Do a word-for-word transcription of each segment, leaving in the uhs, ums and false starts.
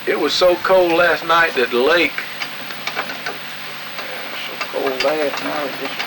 it was so cold last night that the lake. So cold last night, just,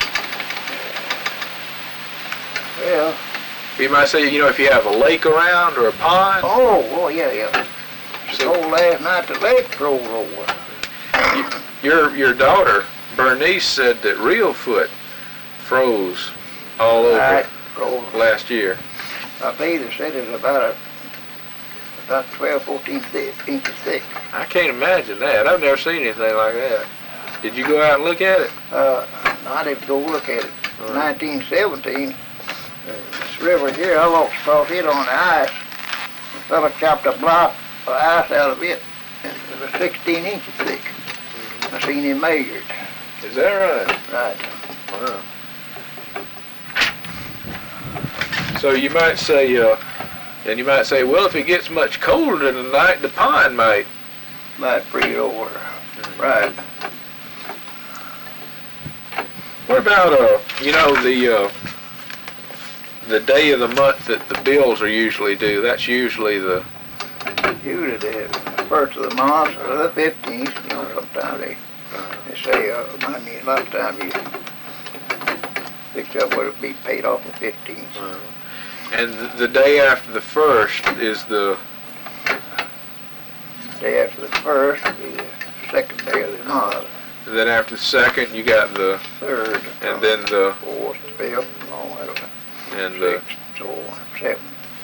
well. You might say, you know, if you have a lake around or a pond. Oh, oh yeah, yeah. So cold last night, the lake froze over. Your your daughter Bernice said that Reelfoot froze all over right, froze. last year. I believe they said it was about a about twelve, fourteen thick, inches thick. I can't imagine that. I've never seen anything like that. Did you go out and look at it? Uh, I didn't go look at it. Uh-huh. nineteen seventeen, uh, this river here, I walked across it on the ice. The fella chopped a block of ice out of it, and it was sixteen inches thick. Mm-hmm. I seen him measured. Is that right? Right. Wow. So you might say, uh, and you might say, well, if it gets much colder tonight, the pond might. Might freeze over. Mm-hmm. Right. What about, uh, you know, the uh, the day of the month that the bills are usually due? That's usually the. Usually the first of the month or the fifteenth, you know, sometimes they, they say, uh, I mean, a lot of times you fix up what it'll be paid off the fifteenth. Uh, and th the day after the first is the. Day after the first will be the second day of the month. And then after the second, you got the. Third. And then the. Fourth, fifth, and all that. And the. Sixth, so on, seventh.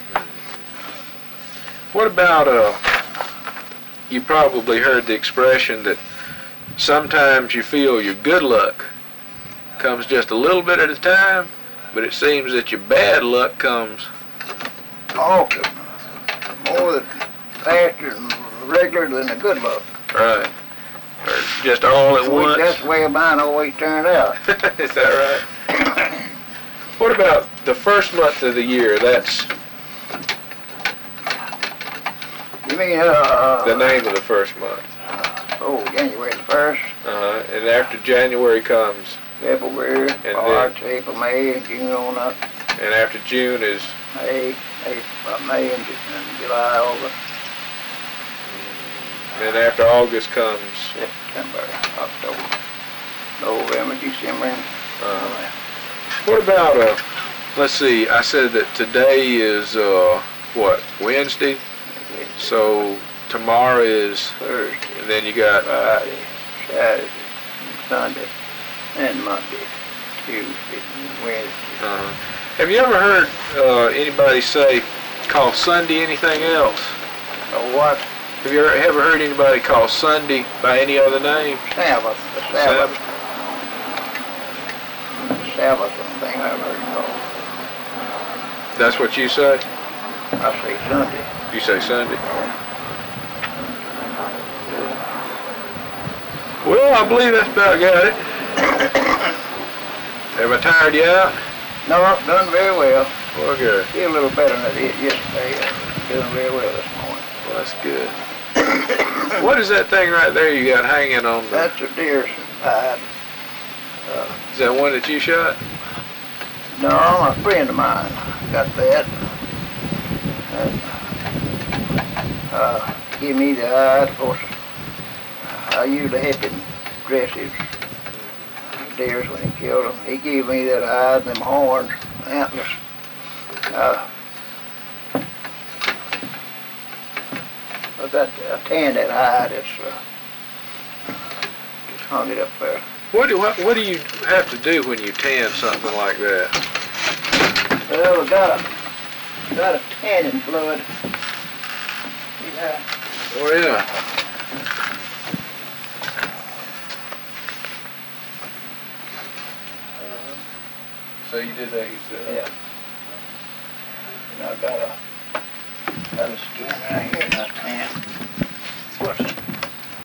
What about, uh, you probably heard the expression that sometimes you feel your good luck comes just a little bit at a time, but it seems that your bad luck comes Often. More than faster and regular than the good luck. right, or just all at once. That's the way mine always turned out. Is that right? What about the first month of the year? That's You mean, uh... the name of the first month. Oh, January the first. Uh-huh. And after January comes, February, And March, April, May, and June on up. and after June is. May, April, uh, May, and, Ju- and July, August, And after August comes. September, October, November, December, and Uh, what about, uh, let's see, I said that today is, uh, what, Wednesday? So tomorrow is, Thursday, and then you got, Friday, Saturday, and Sunday, and Monday, Tuesday, and Wednesday. uh, have you ever heard uh, anybody say, call Sunday anything else? So what? Have you ever, ever heard anybody call Sunday by any other name? Sabbath, the Sabbath. The Sabbath is the thing I've heard called. That's what you say? I say Sunday. You say Sunday? Well, I believe that's about got it. Have I tired you out? No, I've done very well. Well, good. Feel a little better than I did yesterday. I'm doing very well this morning. Well, that's good. What is that thing right there you got hanging on the... That's a deer's hide. Uh, Is that one that you shot? no, a friend of mine got that. And, uh, give me the hide. Of course, I usually help him dress his deers when he killed them. He gave me that hide and them horns, antlers. Uh, I got I tanned that hide. It's uh, just hung it up there. What do what, what do you have to do when you tan something like that? Well, we got a got a tanning fluid. Yeah. Oh yeah. Uh, So you did that yourself? yeah. And I got a got a skin right here and I tan. What's